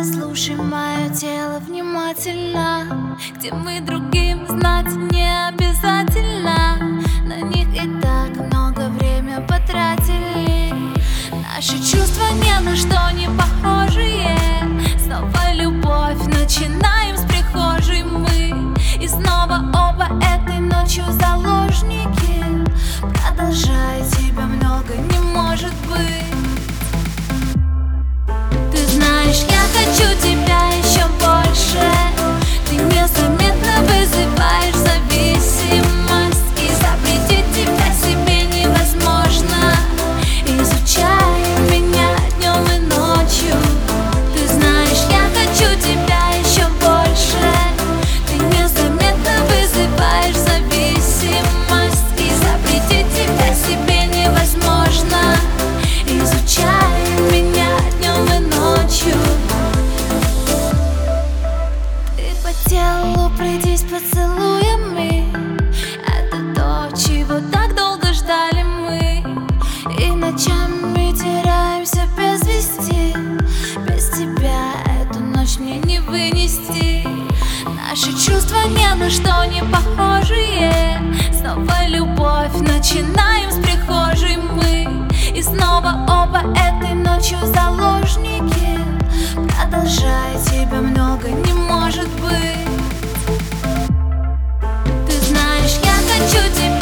Просто слушай мое тело внимательно. Где мы другим знать не обязательно. На них и так много время потратили. Наши чувства ни на что не похожие. Снова любовь, начинаем с прихожей мы. И снова оба этой ночью заложники. Продолжай, тебя много не может быть. Ты знаешь, я хочу тебя еще больше. Ты незаметно вызываешь зависимость. И запретить тебя себе невозможно. Изучай меня днем и ночью. Ты знаешь, я хочу тебя еще больше. Ты незаметно вызываешь зависимость. И запретить тебя себе невозможно. Изучай меня днем и ночью. Ты по телу пройдись поцелуями. Это то, чего так долго ждали мы. И ночами теряемся без вести. Без тебя эту ночь мне не вынести. Наши чувства ни на что не похожие. Снова любовь, начинаем с прихожей мы. И снова оба этой ночью заложники. Продолжай, тебя много не может быть. Ты знаешь, я хочу тебя